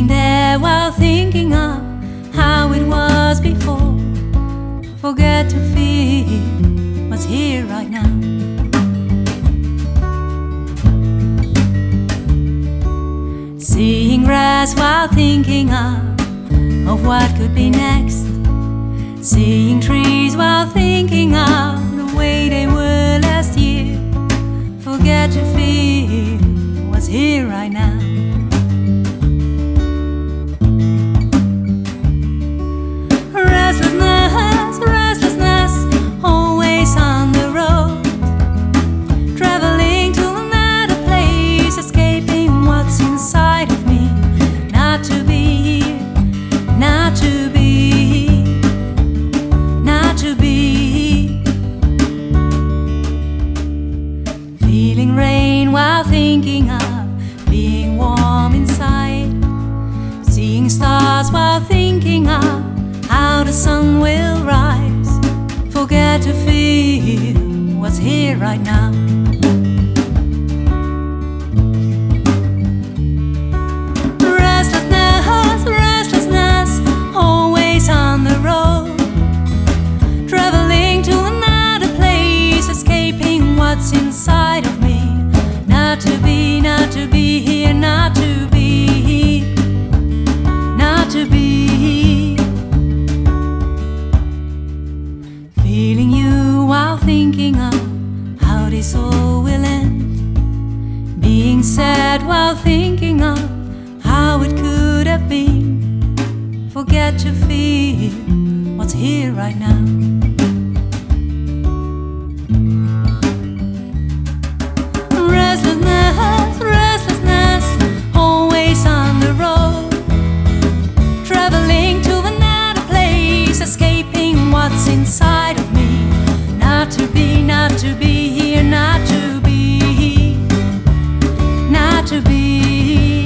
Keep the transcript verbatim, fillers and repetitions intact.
Sitting there while thinking of how it was before. Forget to feel what's here right now. Seeing grass while thinking of, of what could be next. Seeing trees while thinking of the way they were last year. Forget to feel what's here right now. Restlessness, restlessness, always on the road. Traveling to another place, escaping what's inside of me. Not to be here, not to be, not to be. Feeling rain while thinking of being warm inside. Seeing stars while thinking of how the sun will rise. Forget to feel what's here right now. Restlessness, restlessness, always on the road. Traveling to another place, escaping what's inside of me. Not to be, not to be here, not to be, not to be. Feeling you while thinking of how this all will end. Being sad while thinking of how it could have been. Forget to feel what's here right now. Restlessness, restlessness, always on the road. Traveling to another place, escaping what's inside of me. Not to be, not to be here, not to be, not to be.